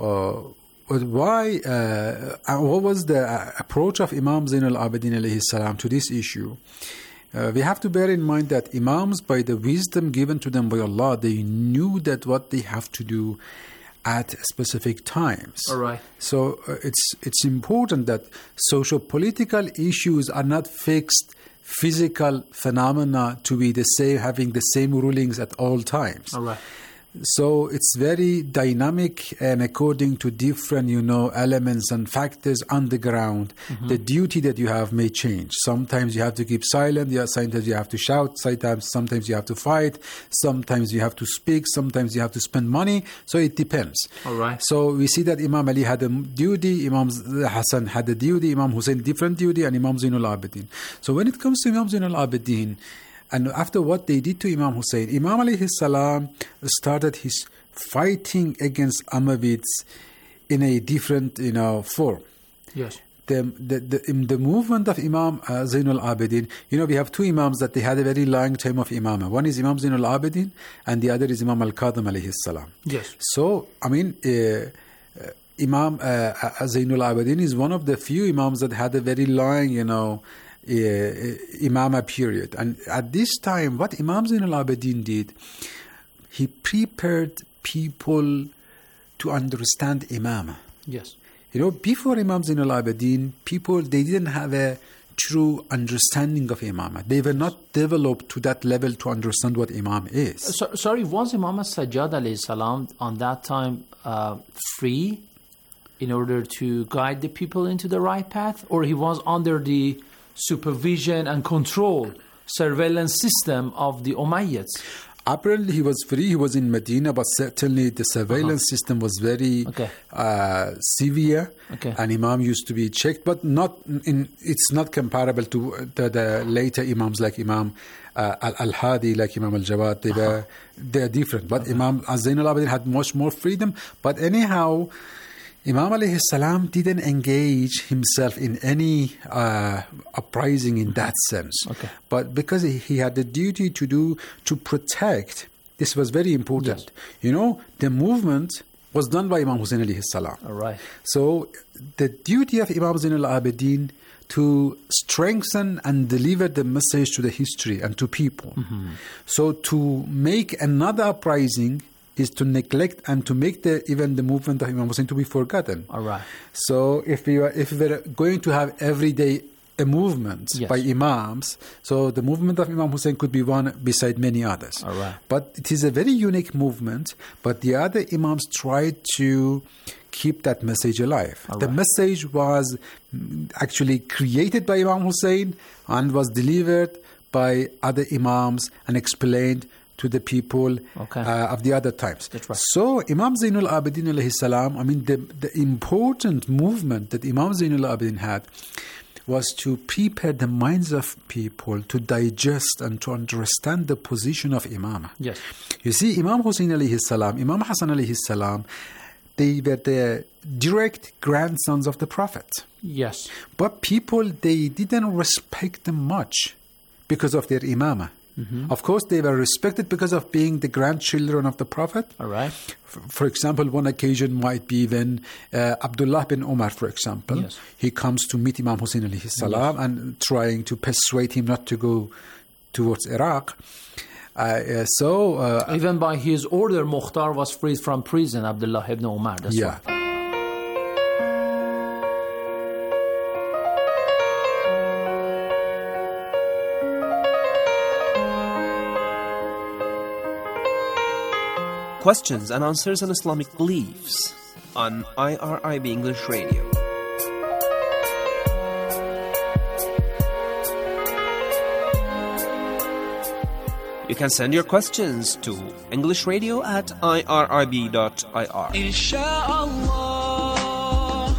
uh, why? Uh, what was the approach of Imam Zain al-Abidin alayhi salam to this issue? Uh, we have to bear in mind that Imams, by the wisdom given to them by Allah, they knew that what they have to do at specific times. All right. So uh, it's it's important that socio-political issues are not fixed physical phenomena to be the same, having the same rulings at all times. All right. So it's very dynamic, and according to different, you know, elements and factors on the ground, mm-hmm. the duty that you have may change. Sometimes you have to keep silent. Yeah, sometimes you have to shout. Sometimes, sometimes you have to fight. Sometimes you have to speak. Sometimes you have to spend money. So it depends. All right. So we see that Imam Ali had a duty, Imam Hassan had a duty, Imam Hussein different duty, and Imam Zainul Abidin. So when it comes to Imam Zainul Abidin, and after what they did to Imam Hussein, Imam alayhi salam started his fighting against Amavids in a different, you know, form. Yes. The, the, the, in the movement of Imam uh, Zainul Abidin, you know, we have two Imams that they had a very long time of Imamah. One is Imam Zainul Abidin, and the other is Imam Al-Qadim alayhi salam. Yes. So, I mean, uh, uh, Imam uh, Zainul Abidin is one of the few Imams that had a very long, you know, Uh, Imamah period. And at this time, what Imam Zainul Abidin did, he prepared people to understand Imamah. Yes. You know, before Imam Zainul Abidin, people, they didn't have a true understanding of Imamah. They were not developed to that level to understand what Imam is. So, sorry, was Imam Sajjad alayhi salam on that time uh, free in order to guide the people into the right path? Or he was under the supervision and control, surveillance system of the Umayyads? Apparently he was free, he was in Medina, but certainly the surveillance uh-huh. system was very okay. uh, severe, okay. and Imam used to be checked, but not in. It's not comparable to the, the later Imams like Imam uh, Al-Hadi, like Imam Al-Jawad. They were uh-huh. they're different, but uh-huh. Imam Zainul Abidin had much more freedom. But anyhow, Imam alayhi salam didn't engage himself in any uh, uprising in that sense. Okay. But because he, he had the duty to do, to protect, this was very important. Yes. You know, the movement was done by Imam Hussein alayhi salam. All right. So the duty of Imam Zainul Abidin to strengthen and deliver the message to the history and to people. Mm-hmm. So to make another uprising is to neglect and to make the even the movement of Imam Hussein to be forgotten. All right. So if we were if we were going to have every day a movement yes. by Imams, so the movement of Imam Hussein could be one beside many others. All right. But it is a very unique movement. But the other Imams tried to keep that message alive. All the right. message was actually created by Imam Hussein and was delivered by other Imams and explained to the people okay. uh, of the other times. That's right. So Imam Zainul Abidin alayhi salam, I mean the, the important movement that Imam Zainul Abidin had was to prepare the minds of people to digest and to understand the position of Imamah. Yes. You see, Imam Hussein alayhi salam, Imam Hassan alayhi salam, they were the direct grandsons of the Prophet. Yes. But people, they didn't respect them much because of their Imamah. Mm-hmm. Of course, they were respected because of being the grandchildren of the Prophet. All right. For, for example, one occasion might be when uh, Abdullah bin Umar, for example, yes. he comes to meet Imam Hussein alayhi salam yes. and trying to persuade him not to go towards Iraq. Uh, uh, so uh, even by his order, Mukhtar was freed from prison, Abdullah ibn Umar. That's yeah. right. Questions and answers on Islamic beliefs on I R I B English Radio. You can send your questions to englishradio at I R I B dot I R. Inshallah,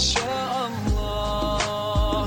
inshallah,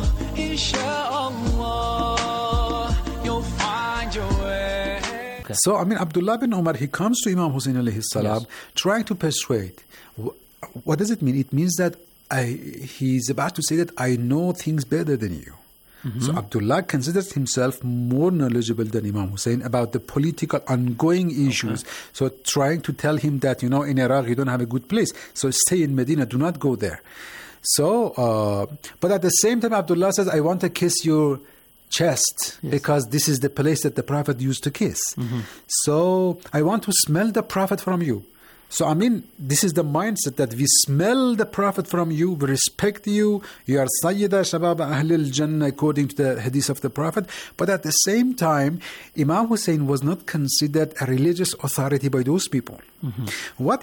inshallah, you'll find your way. So, I mean, Abdullah bin Umar, he comes to Imam Hussein alayhi salam, yes. trying to persuade. What does it mean? It means that I, he's about to say that I know things better than you. Mm-hmm. So Abdullah considers himself more knowledgeable than Imam Hussein about the political ongoing issues. Okay. So trying to tell him that, you know, in Iraq you don't have a good place. So stay in Medina, do not go there. So, uh, but at the same time, Abdullah says, I want to kiss your chest yes. because this is the place that the Prophet used to kiss. Mm-hmm. So I want to smell the Prophet from you. So, I mean, this is the mindset that we smell the Prophet from you, we respect you, you are Sayyida Shabab Ahl al-Jannah according to the hadith of the Prophet. But at the same time, Imam Hussein was not considered a religious authority by those people. Mm-hmm. What